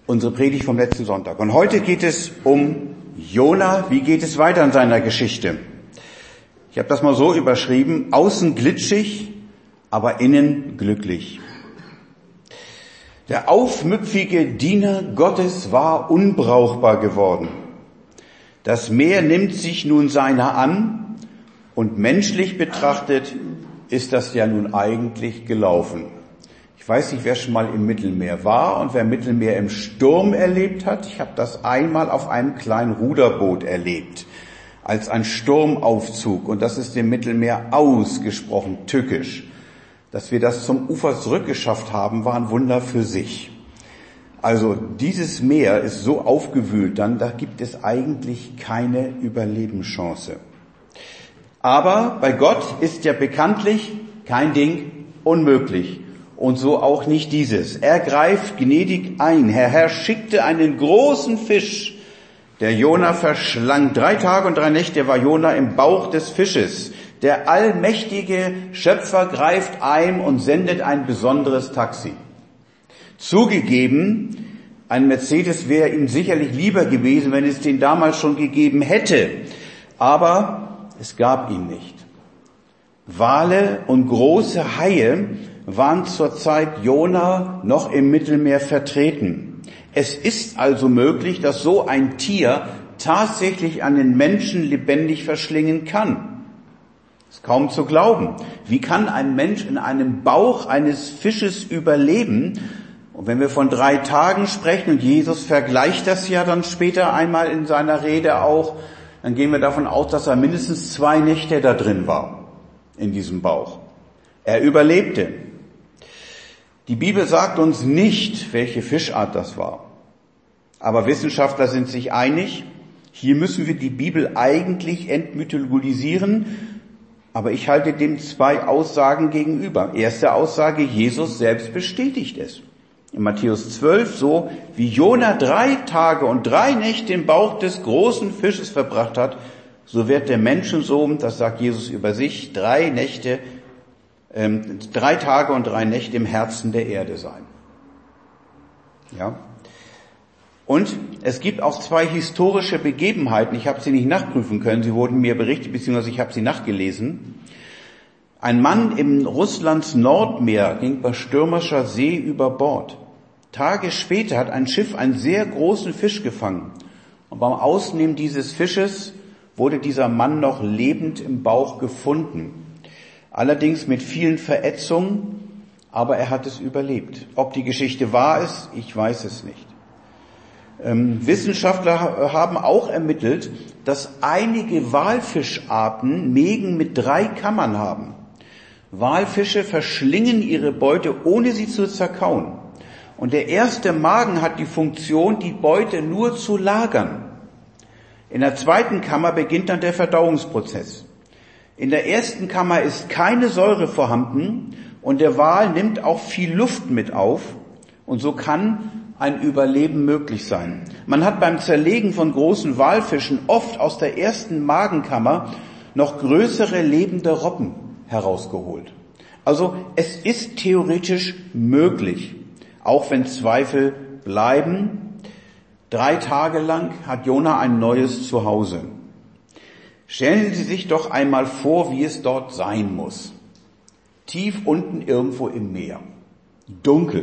Unsere Predigt vom letzten Sonntag. Und heute geht es um Jona. Wie geht es weiter in seiner Geschichte? Ich habe das mal so überschrieben: Außen glitschig, aber innen glücklich. Der aufmüpfige Diener Gottes war unbrauchbar geworden. Das Meer nimmt sich nun seiner an und menschlich betrachtet ist das ja nun eigentlich gelaufen. Ich weiß nicht, wer schon mal im Mittelmeer war und wer Mittelmeer im Sturm erlebt hat. Ich habe das einmal auf einem kleinen Ruderboot erlebt, als ein Sturmaufzug. Und das ist im Mittelmeer ausgesprochen tückisch. Dass wir das zum Ufer zurückgeschafft haben, war ein Wunder für sich. Also dieses Meer ist so aufgewühlt, da gibt es eigentlich keine Überlebenschance. Aber bei Gott ist ja bekanntlich kein Ding unmöglich. Und so auch nicht dieses. Er greift gnädig ein. Herr schickte einen großen Fisch, der Jona verschlang. 3 Tage und 3 Nächte war Jona im Bauch des Fisches. Der allmächtige Schöpfer greift ein und sendet ein besonderes Taxi. Zugegeben, ein Mercedes wäre ihm sicherlich lieber gewesen, wenn es den damals schon gegeben hätte. Aber es gab ihn nicht. Wale und große Haie waren zur Zeit Jona noch im Mittelmeer vertreten. Es ist also möglich, dass so ein Tier tatsächlich einen Menschen lebendig verschlingen kann. Ist kaum zu glauben. Wie kann ein Mensch in einem Bauch eines Fisches überleben? Und wenn wir von 3 Tagen sprechen, und Jesus vergleicht das ja dann später einmal in seiner Rede auch, dann gehen wir davon aus, dass er mindestens 2 Nächte da drin war, in diesem Bauch. Er überlebte. Die Bibel sagt uns nicht, welche Fischart das war. Aber Wissenschaftler sind sich einig, hier müssen wir die Bibel eigentlich entmythologisieren, aber ich halte dem 2 Aussagen gegenüber. Erste Aussage, Jesus selbst bestätigt es. In Matthäus 12, so wie Jona 3 Tage und 3 Nächte im Bauch des großen Fisches verbracht hat, so wird der Menschensohn, das sagt Jesus über sich, 3 Tage und 3 Nächte im Herzen der Erde sein. Ja. Und es gibt auch 2 historische Begebenheiten. Ich habe sie nicht nachprüfen können. Sie wurden mir berichtet, beziehungsweise ich habe sie nachgelesen. Ein Mann im Russlands Nordmeer ging bei stürmischer See über Bord. Tage später hat ein Schiff einen sehr großen Fisch gefangen. Und beim Ausnehmen dieses Fisches wurde dieser Mann noch lebend im Bauch gefunden. Allerdings mit vielen Verätzungen, aber er hat es überlebt. Ob die Geschichte wahr ist, ich weiß es nicht. Wissenschaftler haben auch ermittelt, dass einige Walfischarten Mägen mit 3 Kammern haben. Walfische verschlingen ihre Beute, ohne sie zu zerkauen. Und der erste Magen hat die Funktion, die Beute nur zu lagern. In der 2. Kammer beginnt dann der Verdauungsprozess. In der 1. Kammer ist keine Säure vorhanden und der Wal nimmt auch viel Luft mit auf und so kann ein Überleben möglich sein. Man hat beim Zerlegen von großen Walfischen oft aus der 1. Magenkammer noch größere lebende Robben herausgeholt. Also es ist theoretisch möglich, auch wenn Zweifel bleiben. 3 Tage lang hat Jona ein neues Zuhause. Stellen Sie sich doch einmal vor, wie es dort sein muss. Tief unten irgendwo im Meer. Dunkel.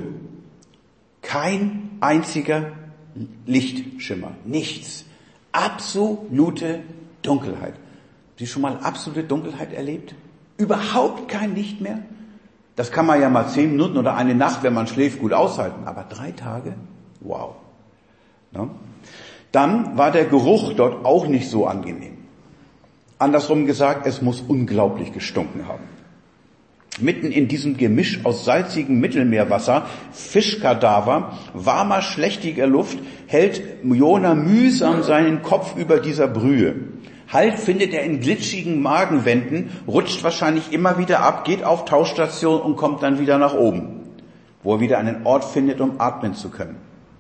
Kein einziger Lichtschimmer. Nichts. Absolute Dunkelheit. Haben Sie schon mal absolute Dunkelheit erlebt? Überhaupt kein Licht mehr? Das kann man ja mal 10 Minuten oder eine Nacht, wenn man schläft, gut aushalten. Aber 3 Tage? Wow. Ja. Dann war der Geruch dort auch nicht so angenehm. Andersrum gesagt, es muss unglaublich gestunken haben. Mitten in diesem Gemisch aus salzigem Mittelmeerwasser, Fischkadaver, warmer, schlechtiger Luft hält Jona mühsam seinen Kopf über dieser Brühe. Halt findet er in glitschigen Magenwänden, rutscht wahrscheinlich immer wieder ab, geht auf Tauchstation und kommt dann wieder nach oben, wo er wieder einen Ort findet, um atmen zu können.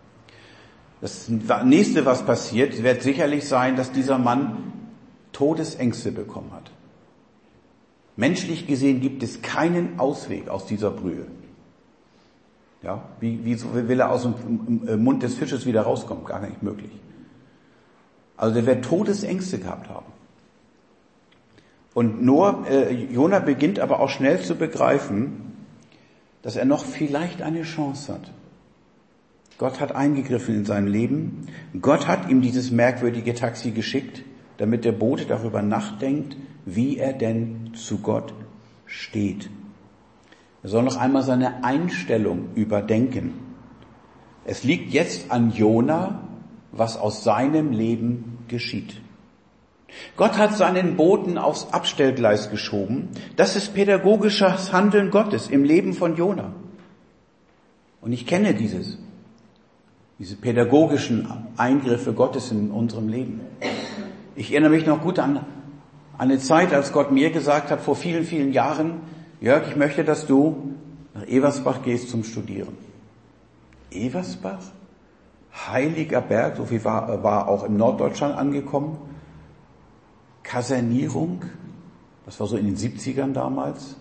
Das nächste, was passiert, wird sicherlich sein, dass dieser Mann Todesängste bekommen hat. Menschlich gesehen gibt es keinen Ausweg aus dieser Brühe. Ja, wie will er aus dem Mund des Fisches wieder rauskommen? Gar nicht möglich. Also der wird Todesängste gehabt haben. Und Jona beginnt aber auch schnell zu begreifen, dass er noch vielleicht eine Chance hat. Gott hat eingegriffen in sein Leben. Gott hat ihm dieses merkwürdige Taxi geschickt, damit der Bote darüber nachdenkt, wie er denn zu Gott steht. Er soll noch einmal seine Einstellung überdenken. Es liegt jetzt an Jona, was aus seinem Leben geschieht. Gott hat seinen Boten aufs Abstellgleis geschoben. Das ist pädagogisches Handeln Gottes im Leben von Jona. Und ich kenne diese pädagogischen Eingriffe Gottes in unserem Leben. Ich erinnere mich noch gut an eine Zeit, als Gott mir gesagt hat, vor vielen, vielen Jahren, Jörg, ich möchte, dass du nach Eversbach gehst zum Studieren. Eversbach? Heiliger Berg, so viel war auch in Norddeutschland angekommen. Kasernierung, das war so in den 70ern damals.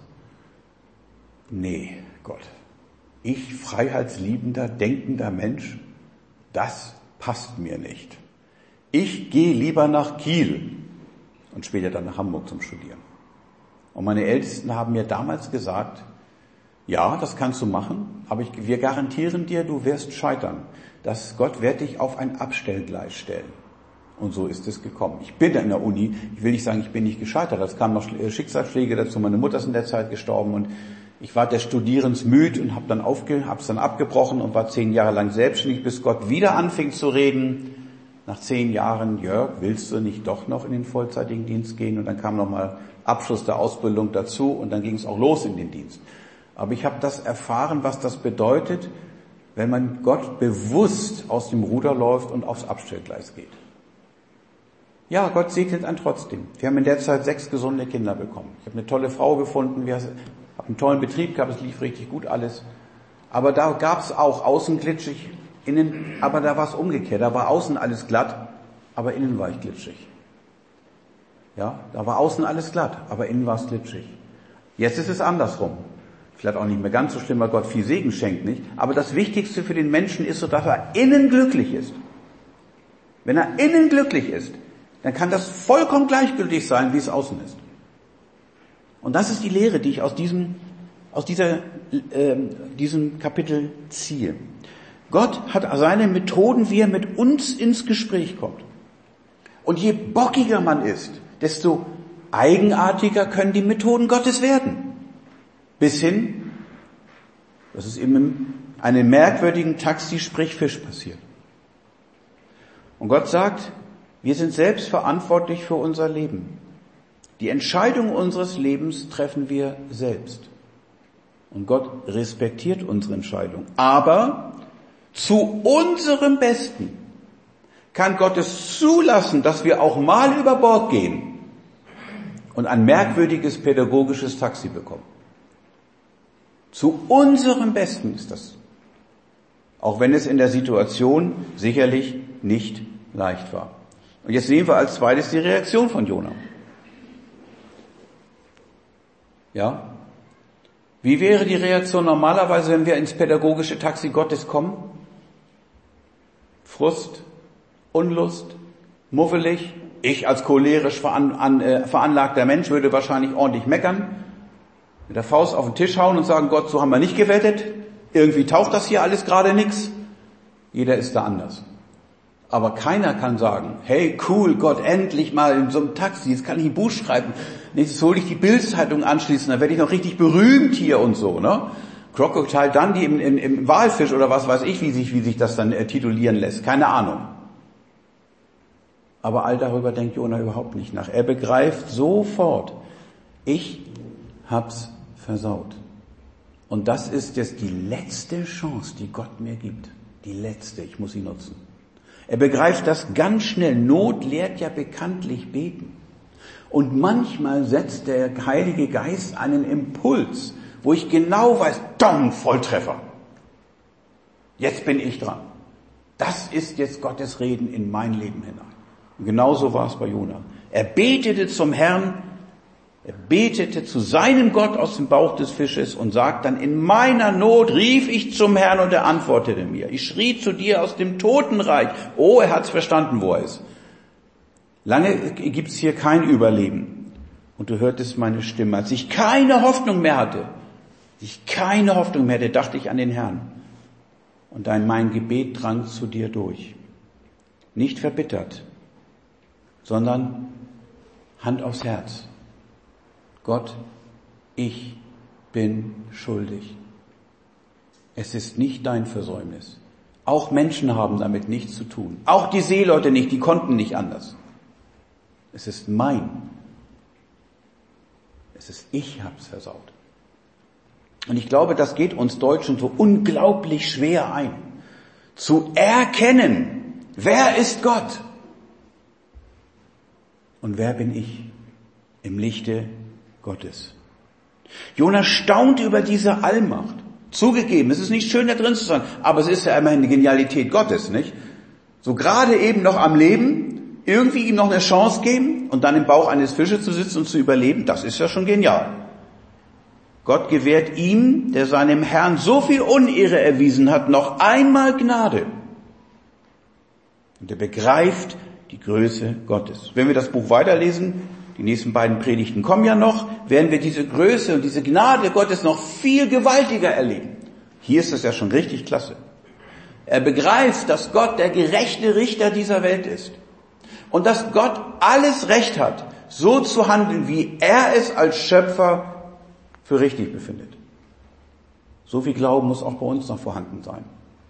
Nee, Gott. Ich, freiheitsliebender, denkender Mensch, das passt mir nicht. Ich gehe lieber nach Kiel und später dann nach Hamburg zum Studieren. Und meine Ältesten haben mir damals gesagt, ja, das kannst du machen, aber wir garantieren dir, du wirst scheitern. Gott wird dich auf ein Abstellgleis stellen. Und so ist es gekommen. Ich bin in der Uni, ich will nicht sagen, ich bin nicht gescheitert, es kamen noch Schicksalsschläge dazu, meine Mutter ist in der Zeit gestorben und ich war des Studierens müde und hab's dann abgebrochen und war 10 Jahre lang selbstständig, bis Gott wieder anfing zu reden. Nach 10 Jahren, Jörg, willst du nicht doch noch in den vollzeitigen Dienst gehen? Und dann kam nochmal Abschluss der Ausbildung dazu und dann ging es auch los in den Dienst. Aber ich habe das erfahren, was das bedeutet, wenn man Gott bewusst aus dem Ruder läuft und aufs Abstellgleis geht. Ja, Gott segnet einen trotzdem. Wir haben in der Zeit 6 gesunde Kinder bekommen. Ich habe eine tolle Frau gefunden, wir haben einen tollen Betrieb gehabt, es lief richtig gut alles. Aber da gab es auch außen glitschig, innen, aber da war es umgekehrt. Da war außen alles glatt, aber innen war ich glitschig. Ja, da war außen alles glatt, aber innen war es glitschig. Jetzt ist es andersrum. Vielleicht auch nicht mehr ganz so schlimm, weil Gott viel Segen schenkt, nicht? Aber das Wichtigste für den Menschen ist so, dass er innen glücklich ist. Wenn er innen glücklich ist, dann kann das vollkommen gleichgültig sein, wie es außen ist. Und das ist die Lehre, die ich aus diesem Kapitel ziehe. Gott hat seine Methoden, wie er mit uns ins Gespräch kommt. Und je bockiger man ist, desto eigenartiger können die Methoden Gottes werden. Bis hin, dass es eben in einem merkwürdigen Taxi-Sprich-Fisch passiert. Und Gott sagt, wir sind selbst verantwortlich für unser Leben. Die Entscheidung unseres Lebens treffen wir selbst. Und Gott respektiert unsere Entscheidung. Aber zu unserem Besten kann Gott es zulassen, dass wir auch mal über Bord gehen und ein merkwürdiges pädagogisches Taxi bekommen. Zu unserem Besten ist das. Auch wenn es in der Situation sicherlich nicht leicht war. Und jetzt sehen wir als zweites die Reaktion von Jona. Ja? Wie wäre die Reaktion normalerweise, wenn wir ins pädagogische Taxi Gottes kommen? Frust, Unlust, muffelig. Ich als cholerisch veranlagter Mensch würde wahrscheinlich ordentlich meckern, mit der Faust auf den Tisch hauen und sagen, Gott, so haben wir nicht gewettet. Irgendwie taucht das hier alles gerade nix. Jeder ist da anders. Aber keiner kann sagen, hey, cool, Gott, endlich mal in so einem Taxi, jetzt kann ich ein Buch schreiben. Nächstes hole ich die Bild-Zeitung anschließen, dann werde ich noch richtig berühmt hier und so, ne? Crocodile Dundee im Walfisch oder was weiß ich, wie sich das dann titulieren lässt. Keine Ahnung. Aber all darüber denkt Jona überhaupt nicht nach. Er begreift sofort, ich hab's versaut. Und das ist jetzt die letzte Chance, die Gott mir gibt. Die letzte, ich muss sie nutzen. Er begreift das ganz schnell. Not lehrt ja bekanntlich beten. Und manchmal setzt der Heilige Geist einen Impuls, wo ich genau weiß, Dong, Volltreffer. Jetzt bin ich dran. Das ist jetzt Gottes Reden in mein Leben hinein. Und genauso war es bei Jona. Er betete zum Herrn Er betete zu seinem Gott aus dem Bauch des Fisches und sagt dann, in meiner Not rief ich zum Herrn und er antwortete mir. Ich schrie zu dir aus dem Totenreich. Oh, er hat's verstanden, wo er ist. Lange gibt's hier kein Überleben. Und du hörtest meine Stimme. Als ich keine Hoffnung mehr hatte, dachte ich an den Herrn. Und mein Gebet drang zu dir durch. Nicht verbittert, sondern Hand aufs Herz. Gott, ich bin schuldig. Es ist nicht dein Versäumnis. Auch Menschen haben damit nichts zu tun. Auch die Seeleute nicht, die konnten nicht anders. Es ist mein. Ich hab's versaut. Und ich glaube, das geht uns Deutschen so unglaublich schwer ein. Zu erkennen, wer ist Gott? Und wer bin ich im Lichte Gottes? Jona staunte über diese Allmacht. Zugegeben, es ist nicht schön, da drin zu sein, aber es ist ja immerhin eine Genialität Gottes, nicht? So gerade eben noch am Leben, irgendwie ihm noch eine Chance geben und dann im Bauch eines Fisches zu sitzen und zu überleben, das ist ja schon genial. Gott gewährt ihm, der seinem Herrn so viel Unehre erwiesen hat, noch einmal Gnade. Und er begreift die Größe Gottes. Wenn wir das Buch weiterlesen, die nächsten beiden Predigten kommen ja noch, werden wir diese Größe und diese Gnade Gottes noch viel gewaltiger erleben. Hier ist es ja schon richtig klasse. Er begreift, dass Gott der gerechte Richter dieser Welt ist. Und dass Gott alles Recht hat, so zu handeln, wie er es als Schöpfer für richtig befindet. So viel Glauben muss auch bei uns noch vorhanden sein.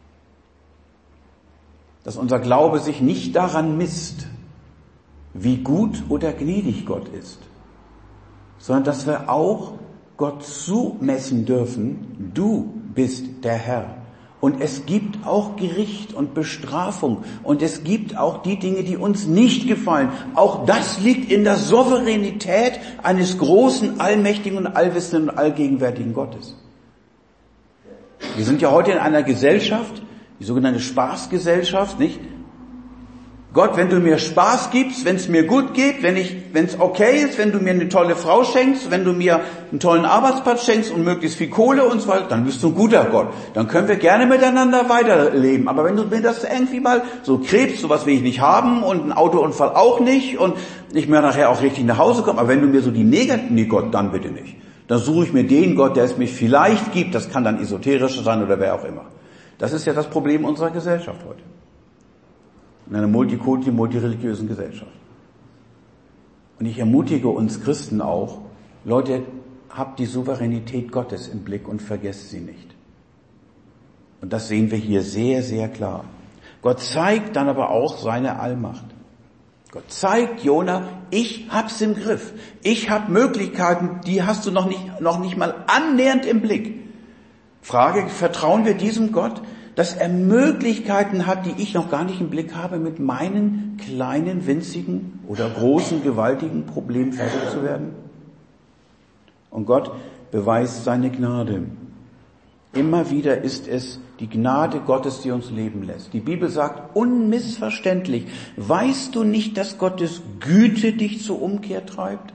Dass unser Glaube sich nicht daran misst, wie gut oder gnädig Gott ist, sondern dass wir auch Gott zumessen dürfen, du bist der Herr. Und es gibt auch Gericht und Bestrafung und es gibt auch die Dinge, die uns nicht gefallen. Auch das liegt in der Souveränität eines großen, allmächtigen und allwissenden und allgegenwärtigen Gottes. Wir sind ja heute in einer Gesellschaft, die sogenannte Spaßgesellschaft, nicht? Gott, wenn du mir Spaß gibst, wenn es mir gut geht, wenn es okay ist, wenn du mir eine tolle Frau schenkst, wenn du mir einen tollen Arbeitsplatz schenkst und möglichst viel Kohle und so weiter, dann bist du ein guter Gott. Dann können wir gerne miteinander weiterleben. Aber wenn du mir das irgendwie mal so Krebs, sowas will ich nicht haben und einen Autounfall auch nicht und ich mir nachher auch richtig nach Hause komme, aber wenn du mir so die negativen, nee Gott, dann bitte nicht. Dann suche ich mir den Gott, der es mich vielleicht gibt. Das kann dann esoterisch sein oder wer auch immer. Das ist ja das Problem unserer Gesellschaft heute. In einer multireligiösen Gesellschaft. Und ich ermutige uns Christen auch, Leute, habt die Souveränität Gottes im Blick und vergesst sie nicht. Und das sehen wir hier sehr, sehr klar. Gott zeigt dann aber auch seine Allmacht. Gott zeigt Jona, ich hab's im Griff. Ich hab Möglichkeiten, die hast du noch nicht mal annähernd im Blick. Frage, vertrauen wir diesem Gott, dass er Möglichkeiten hat, die ich noch gar nicht im Blick habe, mit meinen kleinen, winzigen oder großen, gewaltigen Problemen fertig zu werden? Und Gott beweist seine Gnade. Immer wieder ist es die Gnade Gottes, die uns leben lässt. Die Bibel sagt unmissverständlich, weißt du nicht, dass Gottes Güte dich zur Umkehr treibt?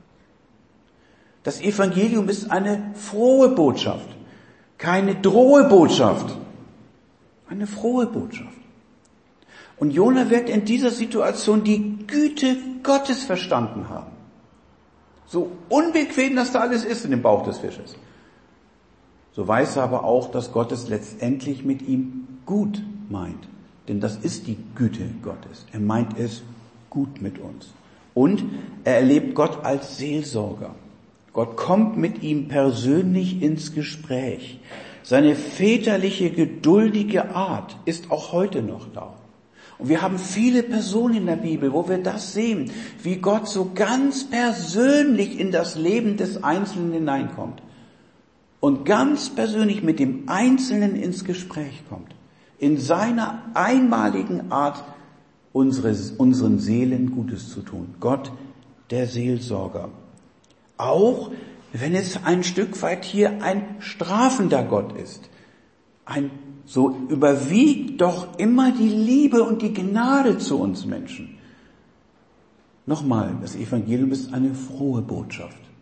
Das Evangelium ist eine frohe Botschaft, keine drohe Botschaft. Eine frohe Botschaft. Und Jona wird in dieser Situation die Güte Gottes verstanden haben. So unbequem das da alles ist in dem Bauch des Fisches. So weiß er aber auch, dass Gott es letztendlich mit ihm gut meint. Denn das ist die Güte Gottes. Er meint es gut mit uns. Und er erlebt Gott als Seelsorger. Gott kommt mit ihm persönlich ins Gespräch. Seine väterliche, geduldige Art ist auch heute noch da. Und wir haben viele Personen in der Bibel, wo wir das sehen, wie Gott so ganz persönlich in das Leben des Einzelnen hineinkommt. Und ganz persönlich mit dem Einzelnen ins Gespräch kommt. In seiner einmaligen Art, unseren Seelen Gutes zu tun. Gott, der Seelsorger. Auch wenn es ein Stück weit hier ein strafender Gott ist. So überwiegt doch immer die Liebe und die Gnade zu uns Menschen. Nochmal, das Evangelium ist eine frohe Botschaft.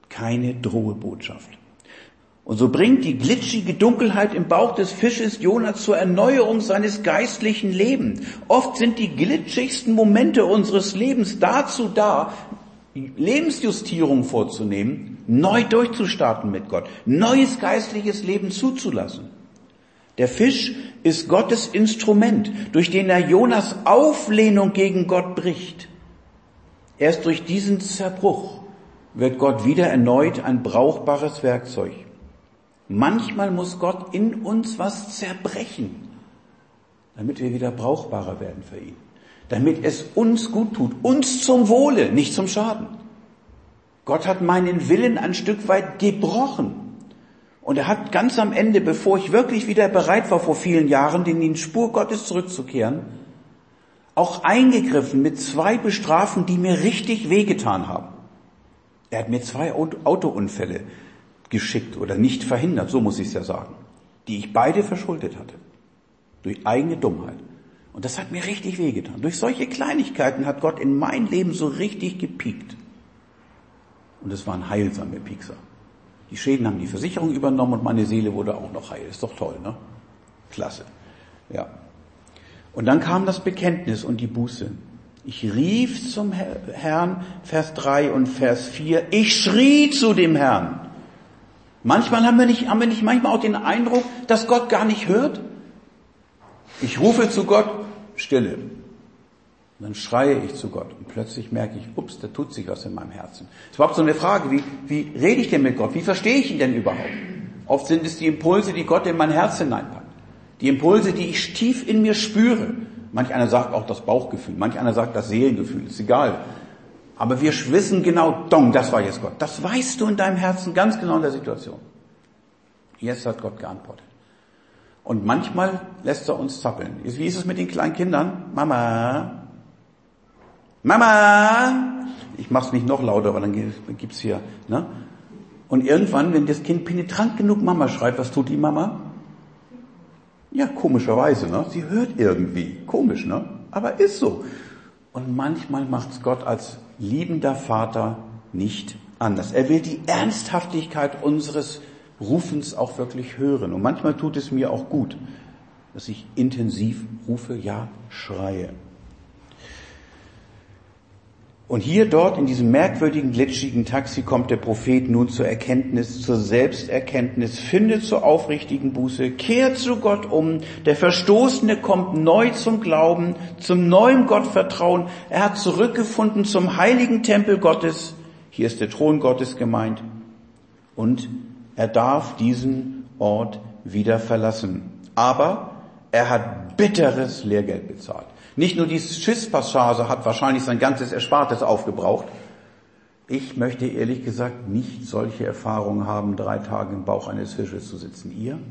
keine Drohebotschaft. Und so bringt die glitschige Dunkelheit im Bauch des Fisches Jona zur Erneuerung seines geistlichen Lebens. Oft sind die glitschigsten Momente unseres Lebens dazu da, Lebensjustierung vorzunehmen, neu durchzustarten mit Gott, neues geistliches Leben zuzulassen. Der Fisch ist Gottes Instrument, durch den er Jonas Auflehnung gegen Gott bricht. Erst durch diesen Zerbruch wird Gott wieder erneut ein brauchbares Werkzeug. Manchmal muss Gott in uns was zerbrechen, damit wir wieder brauchbarer werden für ihn. Damit es uns gut tut, uns zum Wohle, nicht zum Schaden. Gott hat meinen Willen ein Stück weit gebrochen. Und er hat ganz am Ende, bevor ich wirklich wieder bereit war vor vielen Jahren, in die Spur Gottes zurückzukehren, auch eingegriffen mit 2 Bestrafen, die mir richtig wehgetan haben. Er hat mir 2 Autounfälle geschickt oder nicht verhindert, so muss ich es ja sagen, die ich beide verschuldet hatte. Durch eigene Dummheit. Und das hat mir richtig wehgetan. Durch solche Kleinigkeiten hat Gott in mein Leben so richtig gepiekt. Und es waren heilsame Piekser. Die Schäden haben die Versicherung übernommen und meine Seele wurde auch noch heil. Ist doch toll, ne? Klasse. Ja. Und dann kam das Bekenntnis und die Buße. Ich rief zum Herrn, Vers 3 und Vers 4. Ich schrie zu dem Herrn. Manchmal haben wir nicht manchmal auch den Eindruck, dass Gott gar nicht hört? Ich rufe zu Gott, Stille. Und dann schreie ich zu Gott und plötzlich merke ich, ups, da tut sich was in meinem Herzen. Es ist überhaupt so eine Frage, wie rede ich denn mit Gott? Wie verstehe ich ihn denn überhaupt? Oft sind es die Impulse, die Gott in mein Herz hineinpackt. Die Impulse, die ich tief in mir spüre. Manch einer sagt auch das Bauchgefühl, manch einer sagt das Seelengefühl, ist egal. Aber wir wissen genau, das war jetzt Gott. Das weißt du in deinem Herzen ganz genau in der Situation. Jetzt hat Gott geantwortet. Und manchmal lässt er uns zappeln. Wie ist es mit den kleinen Kindern? Mama, Mama. Ich mach's nicht noch lauter, aber dann gibt's hier, ne? Und irgendwann, wenn das Kind penetrant genug Mama schreit, was tut die Mama? Ja, komischerweise, ne? Sie hört irgendwie. Komisch, ne? Aber ist so. Und manchmal macht's Gott als liebender Vater nicht anders. Er will die Ernsthaftigkeit unseres Rufens auch wirklich hören. Und manchmal tut es mir auch gut, dass ich intensiv rufe, ja, schreie. Und hier, dort, in diesem merkwürdigen, glitschigen Taxi kommt der Prophet nun zur Erkenntnis, zur Selbsterkenntnis, findet zur aufrichtigen Buße, kehrt zu Gott um. Der Verstoßene kommt neu zum Glauben, zum neuen Gottvertrauen. Er hat zurückgefunden zum heiligen Tempel Gottes. Hier ist der Thron Gottes gemeint. Und er darf diesen Ort wieder verlassen. Aber er hat bitteres Lehrgeld bezahlt. Nicht nur die Schiffspassage hat wahrscheinlich sein ganzes Erspartes aufgebraucht. Ich möchte ehrlich gesagt nicht solche Erfahrungen haben, 3 Tage im Bauch eines Fisches zu sitzen. Ihr?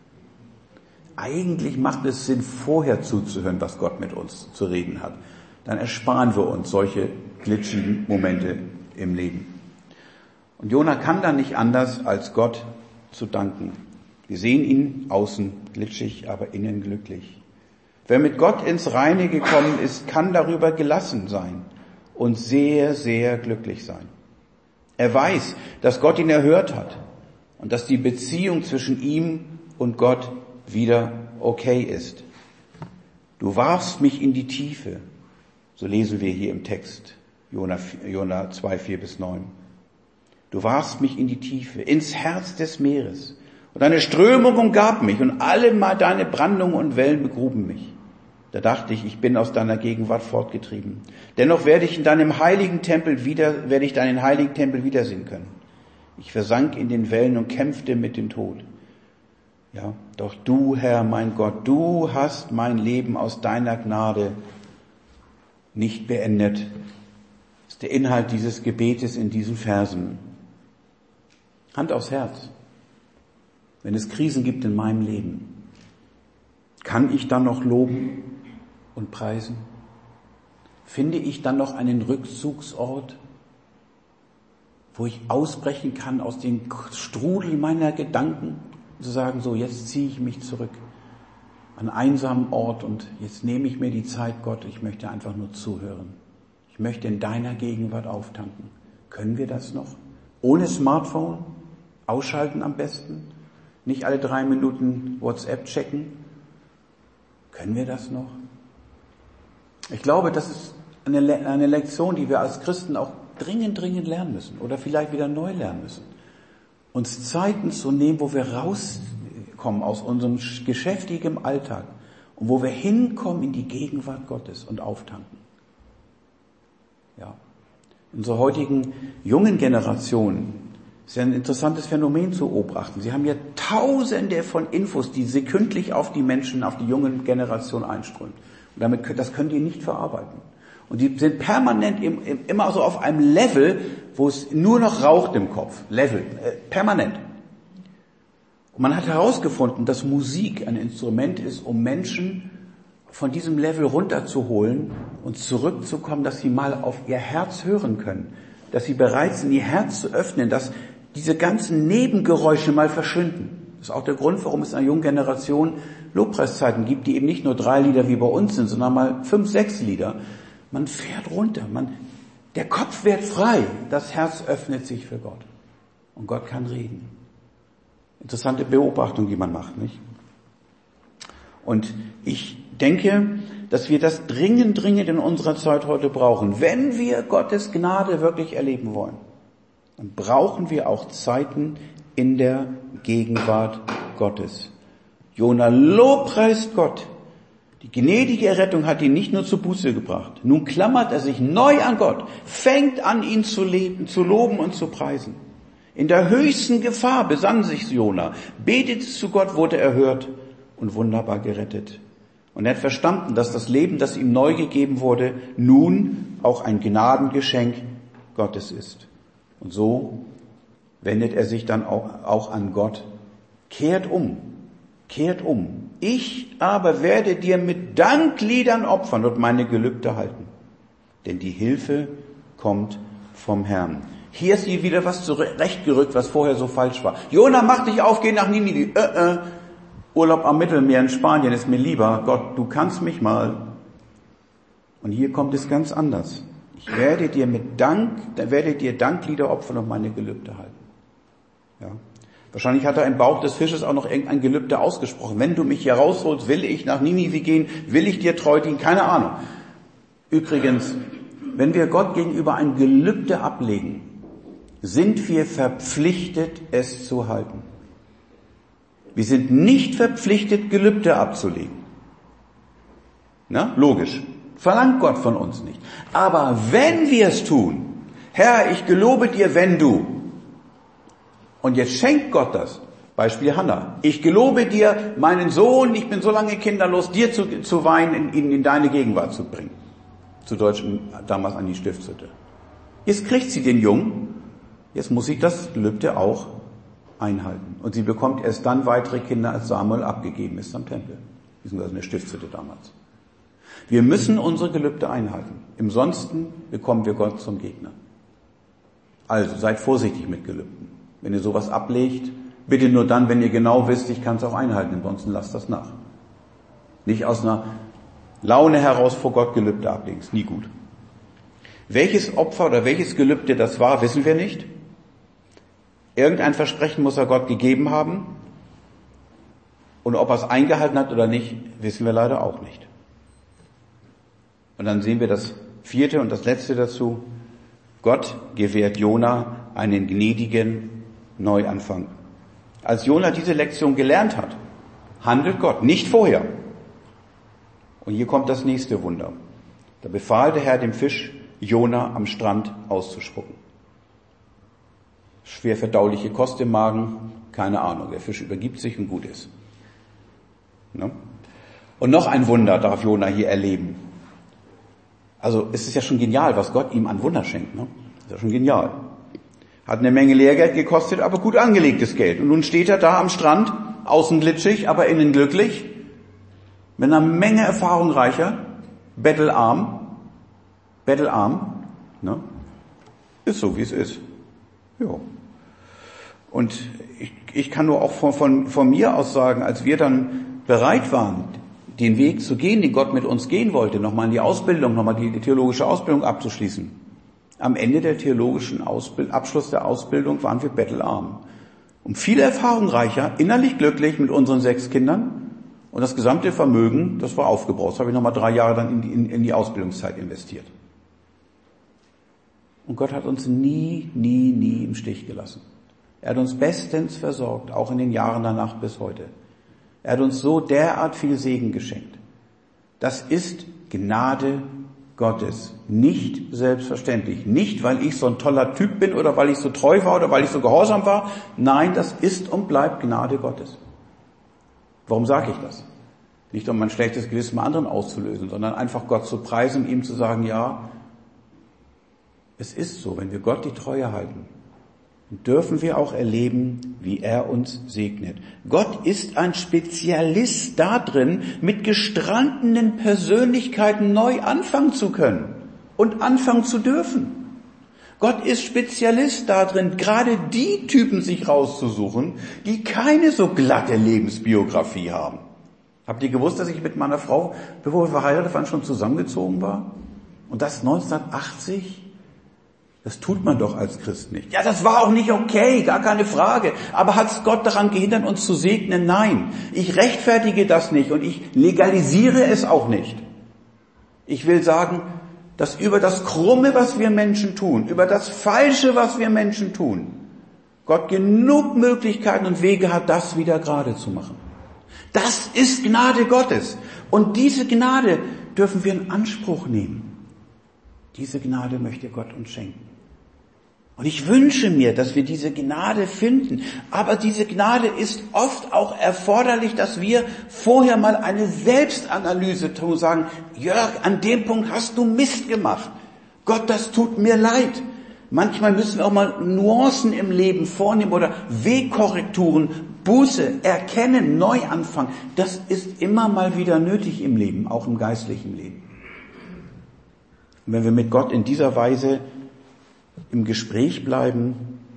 Eigentlich macht es Sinn, vorher zuzuhören, was Gott mit uns zu reden hat. Dann ersparen wir uns solche glitschigen Momente im Leben. Und Jona kann dann nicht anders, als Gott zu danken. Wir sehen ihn außen glitschig, aber innen glücklich. Wer mit Gott ins Reine gekommen ist, kann darüber gelassen sein und sehr, sehr glücklich sein. Er weiß, dass Gott ihn erhört hat und dass die Beziehung zwischen ihm und Gott wieder okay ist. Du warfst mich in die Tiefe, so lesen wir hier im Text, Jona 2, 4-9. Du warfst mich in die Tiefe, ins Herz des Meeres. Und deine Strömung umgab mich und alle mal deine Brandungen und Wellen begruben mich. Da dachte ich, ich bin aus deiner Gegenwart fortgetrieben. Dennoch werde ich deinen heiligen Tempel wiedersehen können. Ich versank in den Wellen und kämpfte mit dem Tod. Ja, doch du, Herr, mein Gott, du hast mein Leben aus deiner Gnade nicht beendet. Das ist der Inhalt dieses Gebetes in diesen Versen. Hand aufs Herz. Wenn es Krisen gibt in meinem Leben, kann ich dann noch loben und preisen? Finde ich dann noch einen Rückzugsort, wo ich ausbrechen kann aus dem Strudel meiner Gedanken, zu sagen, so, jetzt ziehe ich mich zurück an einen einsamen Ort und jetzt nehme ich mir die Zeit, Gott, ich möchte einfach nur zuhören. Ich möchte in deiner Gegenwart auftanken. Können wir das noch? ohne Smartphone, ausschalten am besten, nicht alle 3 Minuten WhatsApp checken. Können wir das noch? Ich glaube, das ist eine Lektion, die wir als Christen auch dringend lernen müssen oder vielleicht wieder neu lernen müssen. Uns Zeiten zu nehmen, wo wir rauskommen aus unserem geschäftigen Alltag und wo wir hinkommen in die Gegenwart Gottes und auftanken. Ja. In unserer heutigen jungen Generation ist ja ein interessantes Phänomen zu beobachten. Sie haben ja Tausende von Infos, die sekündlich auf die Menschen, auf die jungen Generation einströmen. Und das können die nicht verarbeiten. Und die sind permanent immer so auf einem Level, wo es nur noch raucht im Kopf. Permanent. Und man hat herausgefunden, dass Musik ein Instrument ist, um Menschen von diesem Level runterzuholen und zurückzukommen, dass sie mal auf ihr Herz hören können. Dass sie bereit sind, ihr Herz zu öffnen, dass diese ganzen Nebengeräusche mal verschwinden. Das ist auch der Grund, warum es in einer jungen Generation Lobpreiszeiten gibt, die eben nicht nur 3 Lieder wie bei uns sind, sondern mal 5, 6 Lieder. Man fährt runter, der Kopf wird frei, das Herz öffnet sich für Gott. Und Gott kann reden. Interessante Beobachtung, die man macht, nicht? Und ich denke, dass wir das dringend in unserer Zeit heute brauchen. Wenn wir Gottes Gnade wirklich erleben wollen, dann brauchen wir auch Zeiten in der Gegenwart Gottes. Jona lobpreist Gott. Die gnädige Errettung hat ihn nicht nur zur Buße gebracht. Nun klammert er sich neu an Gott, fängt an, ihn zu loben und zu preisen. In der höchsten Gefahr besann sich Jona, betete zu Gott, wurde erhört und wunderbar gerettet. Und er hat verstanden, dass das Leben, das ihm neu gegeben wurde, nun auch ein Gnadengeschenk Gottes ist. Und so wendet er sich dann auch an Gott. Kehrt um. Ich aber werde dir mit Dankliedern opfern und meine Gelübde halten. Denn die Hilfe kommt vom Herrn. Hier ist hier wieder was zurechtgerückt, was vorher so falsch war. Jona, mach dich auf, geh nach Ninive. Urlaub am Mittelmeer in Spanien ist mir lieber. Gott, du kannst mich mal. Und hier kommt es ganz anders. Ich werde dir Danklieder opfern und meine Gelübde halten. Ja. Wahrscheinlich hat er im Bauch des Fisches auch noch irgendein Gelübde ausgesprochen. Wenn du mich hier rausholst, will ich nach Ninive gehen, will ich dir treu dienen, keine Ahnung. Übrigens, wenn wir Gott gegenüber ein Gelübde ablegen, sind wir verpflichtet, es zu halten. Wir sind nicht verpflichtet, Gelübde abzulegen. Na, logisch. Verlangt Gott von uns nicht. Aber wenn wir es tun, Herr, ich gelobe dir, wenn du, und jetzt schenkt Gott das. Beispiel Hannah. Ich gelobe dir, meinen Sohn, ich bin so lange kinderlos, dir zu weihen, ihn in deine Gegenwart zu bringen. Zu Deutsch damals an die Stiftshütte. Jetzt kriegt sie den Jungen, jetzt muss sie das Gelübde auch einhalten. Und sie bekommt erst dann weitere Kinder, als Samuel abgegeben ist am Tempel. Beziehungsweise in der Stiftshütte damals. Wir müssen unsere Gelübde einhalten. Im Sonsten bekommen wir Gott zum Gegner. Also seid vorsichtig mit Gelübden. Wenn ihr sowas ablegt, bitte nur dann, wenn ihr genau wisst, ich kann es auch einhalten, ansonsten lasst das nach. Nicht aus einer Laune heraus vor Gott Gelübde ablegen, ist nie gut. Welches Opfer oder welches Gelübde das war, wissen wir nicht. Irgendein Versprechen muss er Gott gegeben haben. Und ob er es eingehalten hat oder nicht, wissen wir leider auch nicht. Und dann sehen wir das 4. und das letzte dazu. Gott gewährt Jona einen gnädigen Neuanfang. Als Jona diese Lektion gelernt hat, handelt Gott, nicht vorher. Und hier kommt das nächste Wunder. Da befahl der Herr dem Fisch, Jona am Strand auszuspucken. Schwer verdauliche Kost im Magen, keine Ahnung, der Fisch übergibt sich und gut ist. Ne? Und noch ein Wunder darf Jona hier erleben. Also es ist ja schon genial, was Gott ihm an Wunder schenkt. Ne? Ist ja schon genial. Hat eine Menge Lehrgeld gekostet, aber gut angelegtes Geld. Und nun steht er da am Strand, außen glitschig, aber innen glücklich, mit einer Menge Erfahrung reicher, bettelarm, ne? Ist so, wie es ist. Ja. Und ich kann nur auch von mir aus sagen, als wir dann bereit waren, den Weg zu gehen, den Gott mit uns gehen wollte, nochmal in die Ausbildung, nochmal die theologische Ausbildung abzuschließen, Am Ende der theologischen Abschluss der Ausbildung waren wir bettelarm. Und viel erfahrungsreicher, innerlich glücklich mit unseren 6 Kindern. Und das gesamte Vermögen, das war aufgebraucht. Das habe ich nochmal 3 Jahre dann in die Ausbildungszeit investiert. Und Gott hat uns nie im Stich gelassen. Er hat uns bestens versorgt, auch in den Jahren danach bis heute. Er hat uns so derart viel Segen geschenkt. Das ist Gnade Gottes. Nicht selbstverständlich. Nicht, weil ich so ein toller Typ bin oder weil ich so treu war oder weil ich so gehorsam war. Nein, das ist und bleibt Gnade Gottes. Warum sage ich das? Nicht, um mein schlechtes Gewissen bei anderen auszulösen, sondern einfach Gott zu preisen und ihm zu sagen, ja, es ist so, wenn wir Gott die Treue halten, dürfen wir auch erleben, wie er uns segnet. Gott ist ein Spezialist darin, mit gestrandenen Persönlichkeiten neu anfangen zu können und anfangen zu dürfen. Gott ist Spezialist darin, gerade die Typen sich rauszusuchen, die keine so glatte Lebensbiografie haben. Habt ihr gewusst, dass ich mit meiner Frau, bevor wir verheiratet waren, schon zusammengezogen war? Und das 1980? Das tut man doch als Christ nicht. Ja, das war auch nicht okay, gar keine Frage. Aber hat es Gott daran gehindert, uns zu segnen? Nein. Ich rechtfertige das nicht und ich legalisiere es auch nicht. Ich will sagen, dass über das Krumme, was wir Menschen tun, über das Falsche, was wir Menschen tun, Gott genug Möglichkeiten und Wege hat, das wieder gerade zu machen. Das ist Gnade Gottes. Und diese Gnade dürfen wir in Anspruch nehmen. Diese Gnade möchte Gott uns schenken. Und ich wünsche mir, dass wir diese Gnade finden. Aber diese Gnade ist oft auch erforderlich, dass wir vorher mal eine Selbstanalyse tun, sagen, Jörg, an dem Punkt hast du Mist gemacht. Gott, das tut mir leid. Manchmal müssen wir auch mal Nuancen im Leben vornehmen oder Wegkorrekturen, Buße, erkennen, neu anfangen. Das ist immer mal wieder nötig im Leben, auch im geistlichen Leben. Und wenn wir mit Gott in dieser Weise im Gespräch bleiben,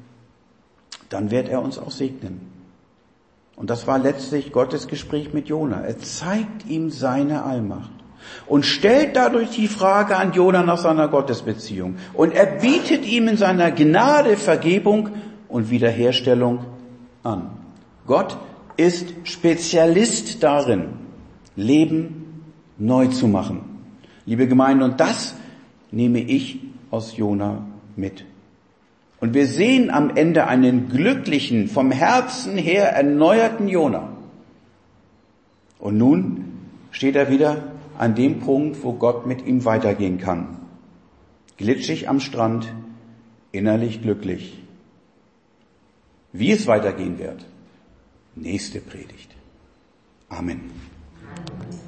dann wird er uns auch segnen. Und das war letztlich Gottes Gespräch mit Jona. Er zeigt ihm seine Allmacht und stellt dadurch die Frage an Jona nach seiner Gottesbeziehung. Und er bietet ihm in seiner Gnade Vergebung und Wiederherstellung an. Gott ist Spezialist darin, Leben neu zu machen. Liebe Gemeinde, und das nehme ich aus Jona mit. Und wir sehen am Ende einen glücklichen, vom Herzen her erneuerten Jona. Und nun steht er wieder an dem Punkt, wo Gott mit ihm weitergehen kann. Glitschig am Strand, innerlich glücklich. Wie es weitergehen wird, nächste Predigt. Amen.